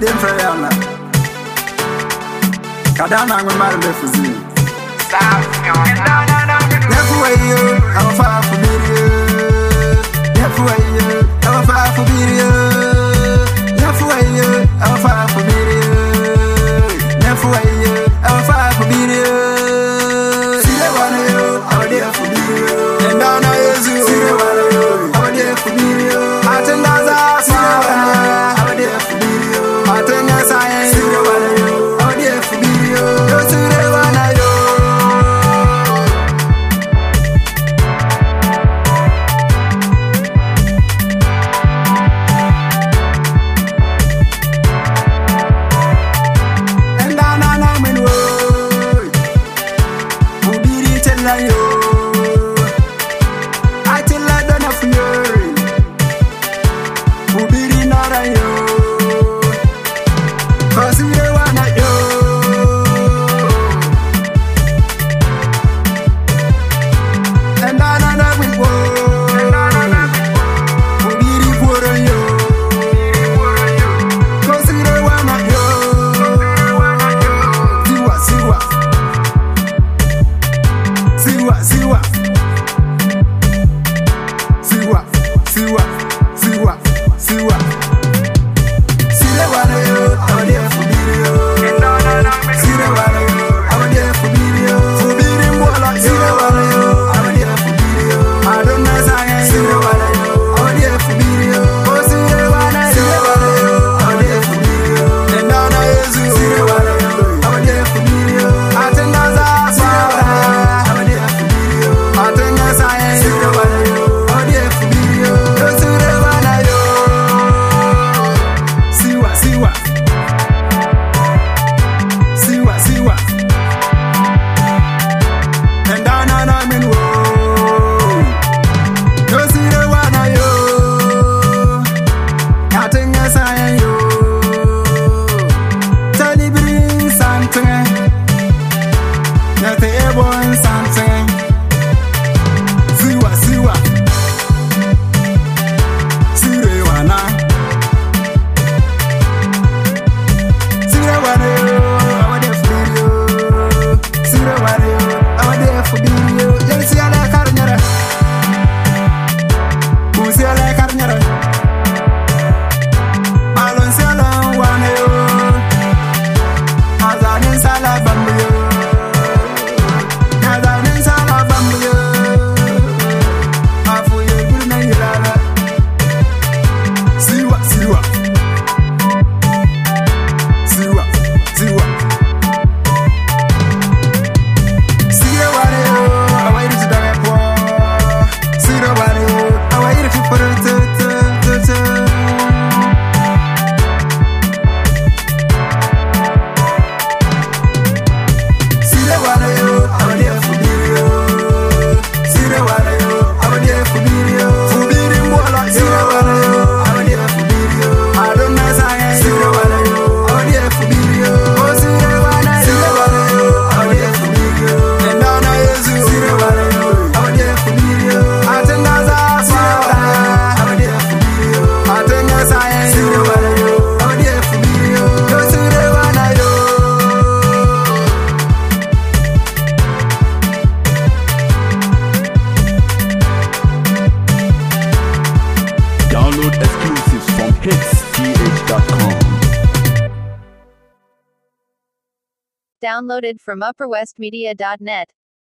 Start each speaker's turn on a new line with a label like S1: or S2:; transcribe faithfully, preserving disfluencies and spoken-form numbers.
S1: dem frayana kadana ngwe mare le fuzi nefu wayo I'm far from you nefu wayo I'm far from you nefu wayo I'm far from you nefu wayo I'm far from you sire wana yo I'm there for you and down I is you sire wana yo I'm there for you atenda za sire wana I'm there for you atenda sa sire wana yo I'm there for you yo sire wana yo yo I tell I don't have fury Ubiri nara yo Cause you don't wanna yo And I don't know we go Ubiri puro yo Cause you don't wanna yo Siwa, siwa Siwa, siwa, siwa, siwa, siwa, siwa. Sire wana yo, I'm there for you. Sire wana yo, I'm there for you. Fubiri mbola, sire wana yo, I'm there for you. I don't know science. Sire wana yo, I'm there for you. Oh sire wana yo, sire wana yo, I'm there for you. And I know you. Sire wana yo, I'm there for you. Atenda za sire wana yo.
S2: Download exclusives from hits t h dot com.
S3: Downloaded from upper west media dot net.